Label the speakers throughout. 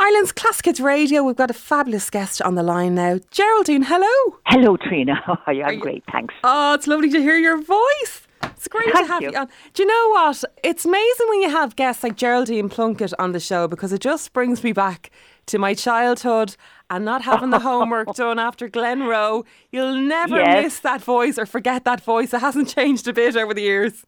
Speaker 1: Ireland's Classic Hits Radio. We've got a fabulous guest on the line now. Geraldine, hello.
Speaker 2: Hello, Trina. How are you? I'm great, thanks.
Speaker 1: Oh, it's lovely to hear your voice. It's great to have you on. Do you know what? It's amazing when you have guests like Geraldine Plunkett on the show, because it just brings me back to my childhood and not having the homework done after Glenroe. You'll never miss that voice or forget that voice. It hasn't changed a bit over the years.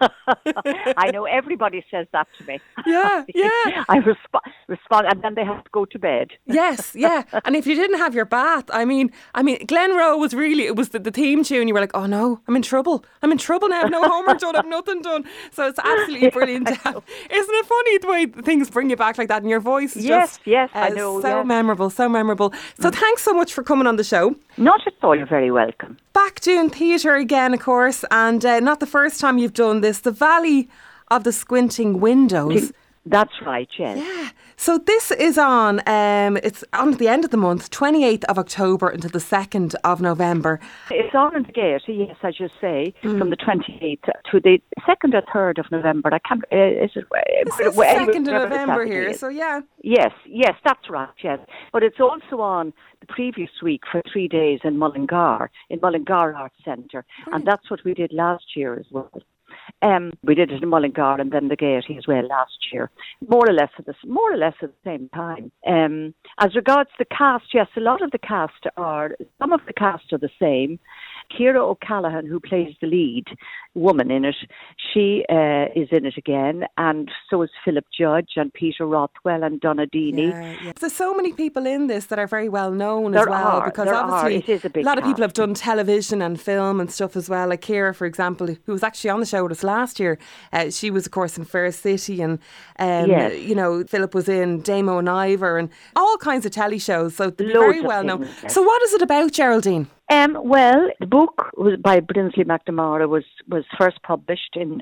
Speaker 2: I know everybody says that to me.
Speaker 1: Yeah.
Speaker 2: I respond and then they have to go to bed.
Speaker 1: Yes. And if you didn't have your bath, I mean, Glenroe was really, it was the theme tune. You were like, oh no, I'm in trouble now. I have no homework done. I have nothing done. So it's absolutely brilliant. Isn't it funny the way things bring you back like that? And your voice is
Speaker 2: just I know,
Speaker 1: so memorable. So thanks so much for coming on the show.
Speaker 2: Not at all, you're very welcome.
Speaker 1: Back doing theatre again, of course, and not the first time you've done this, The Valley of the Squinting Windows.
Speaker 2: That's right, yes.
Speaker 1: Yeah. So this is on, it's on at the end of the month, 28th of October until the 2nd of November.
Speaker 2: It's on in the Gaiety, yes, as you say, from the 28th to the 2nd or 3rd of November. I can't,
Speaker 1: is it? It's the 2nd of November here, so yeah.
Speaker 2: Yes, that's right, yes. But it's also on the previous week for 3 days in Mullingar Arts Centre. And that's what we did last year as well. We did it in Mullingar and then the Gaiety as well last year, more or less at the same time. As regards the cast, yes, some of the cast are the same. Ciara O'Callaghan, who plays the lead woman in it, she is in it again, and so is Philip Judge and Peter Rothwell and Donna Deeney.
Speaker 1: Yeah. There's so many people in this that are very well known as well, because obviously
Speaker 2: it is a
Speaker 1: lot of
Speaker 2: cast.
Speaker 1: people have done television and film and stuff as well. Like Ciara, for example, who was actually on the show with us last year. She was, of course, in Fair City, and you know, Philip was in Damo and Ivor and all kinds of telly shows. So they're very well known.
Speaker 2: Yes.
Speaker 1: So what is it about, Geraldine?
Speaker 2: Well, the book by Brinsley McNamara was first published in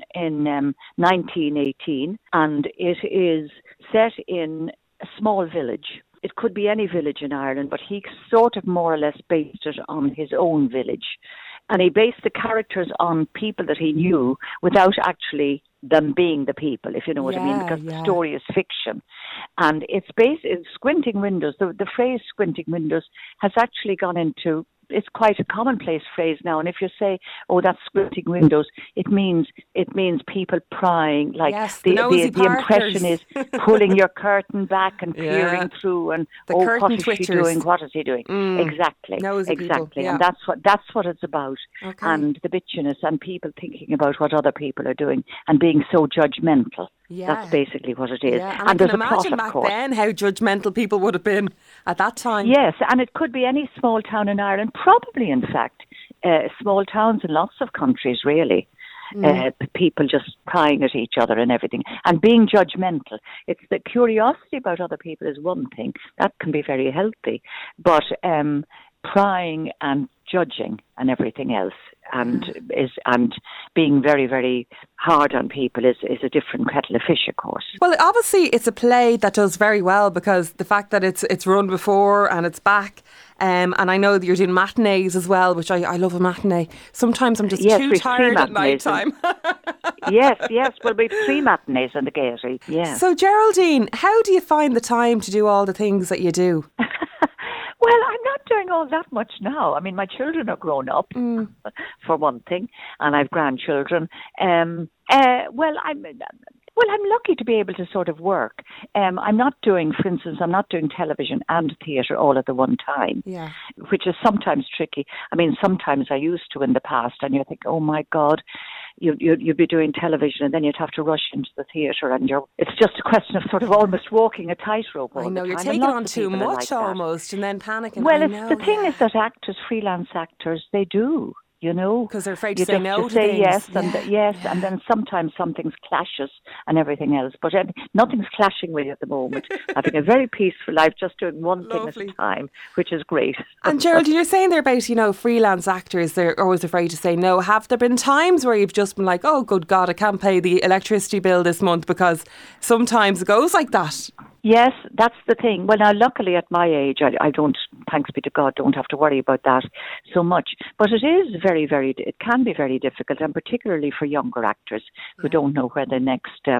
Speaker 2: 1918, and it is set in a small village. It could be any village in Ireland, but he sort of more or less based it on his own village. And he based the characters on people that he knew without actually them being the people, if you know what I mean, because the story is fiction. And it's based in Squinting Windows. The phrase Squinting Windows has actually gone into, it's quite a commonplace phrase now. And if you say, oh, that's Squinting Windows, it means people prying, like the impression is pulling your curtain back and peering through and what is she doing? What is he doing? Exactly. And that's what it's about. Okay. And the bitchiness and people thinking about what other people are doing and being so judgmental. Yeah. That's basically what it is.
Speaker 1: Yeah. And I can imagine back then how judgmental people would have been at that time.
Speaker 2: Yes, and it could be any small town in Ireland, probably in fact, small towns in lots of countries really. People just prying at each other and everything and being judgmental. It's the curiosity about other people is one thing. That can be very healthy. But prying and judging and everything else and being very, very hard on people is a different kettle of fish, of course.
Speaker 1: Well, obviously it's a play that does very well because the fact that it's run before and it's back, and I know that you're doing matinees as well, which I love a matinee. Sometimes I'm just too tired at night time.
Speaker 2: Yes, well, we have 3 matinees in the Gaiety,
Speaker 1: So Geraldine, how do you find the time to do all the things that you do?
Speaker 2: Well, I'm not doing all that much now. I mean, my children are grown up, for one thing, and I've grandchildren. I'm lucky to be able to sort of work. I'm not doing television and theatre all at the one time, which is sometimes tricky. I mean, sometimes I used to in the past, and you think, oh my God, you'd be doing television and then you'd have to rush into the theatre, and it's just a question of sort of almost walking a tightrope all the time.
Speaker 1: I know, you're taking on too much almost and then panicking.
Speaker 2: Well, the thing is that freelance actors, they do. You know,
Speaker 1: because they're afraid to say no to
Speaker 2: say
Speaker 1: things.
Speaker 2: And then sometimes something clashes and everything else. But nothing's clashing with you at the moment. Having a very peaceful life, just doing one thing at a time, which is great.
Speaker 1: And Geraldine, you're saying there about, freelance actors, they're always afraid to say no. Have there been times where you've just been like, oh, good God, I can't pay the electricity bill this month? Because sometimes it goes like that.
Speaker 2: Yes, that's the thing. Well, now, luckily at my age, I don't, thanks be to God, don't have to worry about that so much. But it is it can be very difficult, and particularly for younger actors who don't know where the next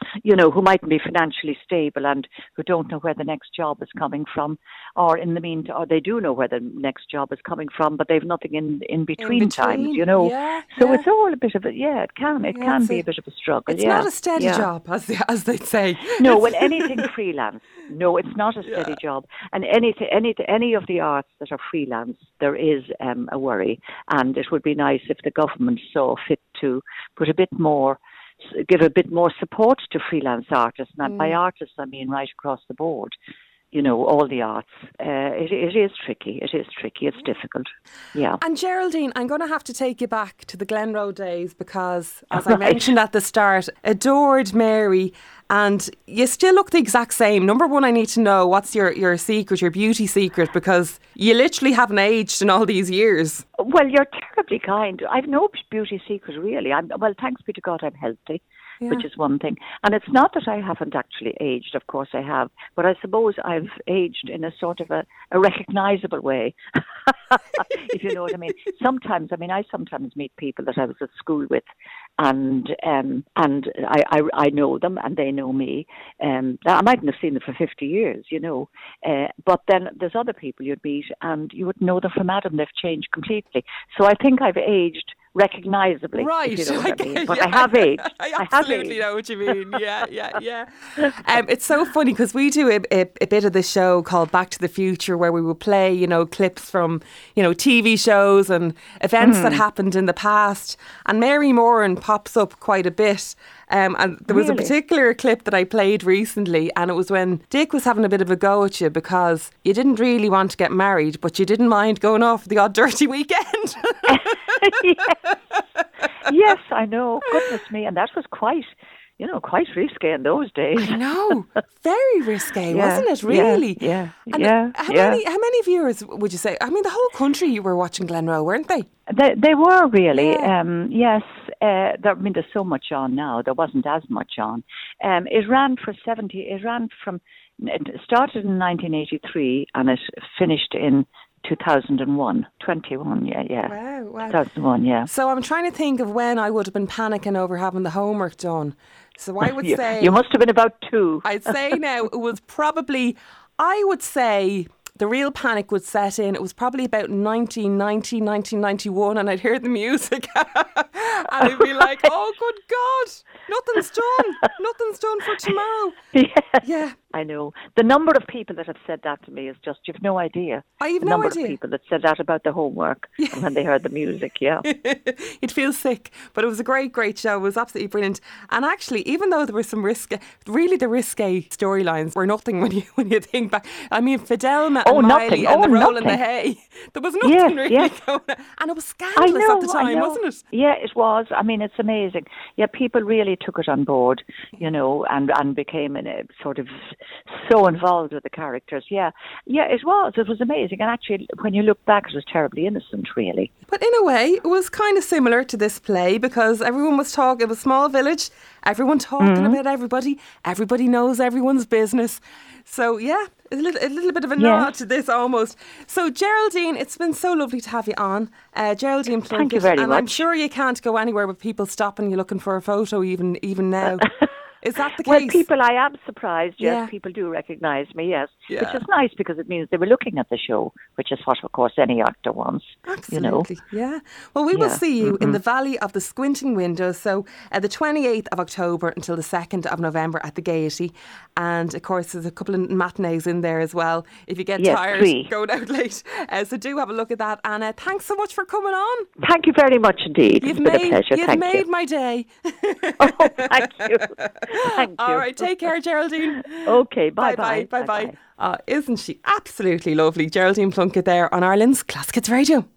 Speaker 2: who mightn't be financially stable and who don't know where the next job is coming from, or in the meantime, or they do know where the next job is coming from, but they've nothing in between times,
Speaker 1: Yeah,
Speaker 2: so it's all a bit of it can be a bit of a struggle.
Speaker 1: It's not a steady job, as they'd say.
Speaker 2: No, well, anything freelance. No, it's not a steady job. And any of the arts that are freelance, there is a worry. And it would be nice if the government saw fit to give a bit more support to freelance artists. And by artists, I mean right across the board. All the arts. It is tricky. It's difficult. Yeah.
Speaker 1: And Geraldine, I'm going to have to take you back to the Glenroe days because, as I mentioned at the start, adored Mary, and you still look the exact same. Number one, I need to know what's your secret, your beauty secret, because you literally haven't aged in all these years.
Speaker 2: Well, you're terribly kind. I've no beauty secret, really. Thanks be to God, I'm healthy. Yeah. Which is one thing. And it's not that I haven't actually aged, of course I have, but I suppose I've aged in a sort of a recognisable way, if you know what I mean. I sometimes meet people that I was at school with, and I know them and they know me. I mightn't have seen them for 50 years, but then there's other people you'd meet and you wouldn't know them from Adam. They've changed completely. So I think I've aged recognisably,
Speaker 1: right?
Speaker 2: If you know what I mean. But I have aged.
Speaker 1: I absolutely know what you mean. Yeah. It's so funny because we do a bit of the show called Back to the Future, where we will play, clips from, TV shows and events that happened in the past. And Mary Moran pops up quite a bit. And there was a particular clip that I played recently, and it was when Dick was having a bit of a go at you because you didn't really want to get married, but you didn't mind going off the odd dirty weekend.
Speaker 2: Yes, I know. Goodness me. And that was quite risque in those days.
Speaker 1: I know. Very risque, wasn't it, really?
Speaker 2: Yeah.
Speaker 1: How many viewers would you say? I mean, the whole country you were watching Glenroe, weren't they?
Speaker 2: They were really.
Speaker 1: Yeah.
Speaker 2: Yes. There's so much on now. There wasn't as much on. It started in 1983 and it finished in 2001. 21, yeah.
Speaker 1: Wow.
Speaker 2: 2001, yeah.
Speaker 1: So I'm trying to think of when I would have been panicking over having the homework done. So I would say...
Speaker 2: You must have been about 2.
Speaker 1: I'd say now it was probably... I would say the real panic would set in. It was probably about 1990, 1991, and I'd hear the music. And I'd be like, oh, good God, nothing's done for tomorrow. Yeah.
Speaker 2: I know. The number of people that have said that to me is just, you've no idea.
Speaker 1: I've
Speaker 2: no idea. The number of people that said that about the homework when they heard the music,
Speaker 1: You'd feel sick. But it was a great, great show. It was absolutely brilliant. And actually, even though there were some risque storylines were nothing when you think back. I mean, Fidelma and Miley and the roll in the hay. There was nothing really going on. And it was scandalous at the time, wasn't it?
Speaker 2: Yeah, it was. I mean, it's amazing. Yeah, people really took it on board, and became in a sort of so involved with the characters. Yeah, it was amazing. And actually, when you look back, it was terribly innocent, really.
Speaker 1: But in a way, it was kind of similar to this play because everyone was talking. It was a small village, everyone talking about everybody knows everyone's business. So yeah, a little bit of a nod to this almost. So Geraldine, it's been so lovely to have you on. Geraldine Plunkett.
Speaker 2: Thank you very much.
Speaker 1: I'm sure you can't go anywhere with people stopping you looking for a photo even now. Is that the case?
Speaker 2: Well, I am surprised, yes. People do recognise me, yes.
Speaker 1: Yeah.
Speaker 2: Which is nice because it means they were looking at the show, which is what, of course, any actor wants.
Speaker 1: Absolutely, yeah. Well, we will see you in the Valley of the Squinting Windows, so the 28th of October until the 2nd of November at the Gaiety. And, of course, there's a couple of matinees in there as well. If you get tired,
Speaker 2: 3.
Speaker 1: going out late. So do have a look at that. And thanks so much for coming on.
Speaker 2: Thank you very much indeed. It's been a pleasure.
Speaker 1: You've made my day.
Speaker 2: Oh, thank you. Thank you.
Speaker 1: All right, take care, Geraldine.
Speaker 2: Okay, bye-bye.
Speaker 1: Bye-bye. Isn't she absolutely lovely? Geraldine Plunkett there on Ireland's Classic Hits Radio.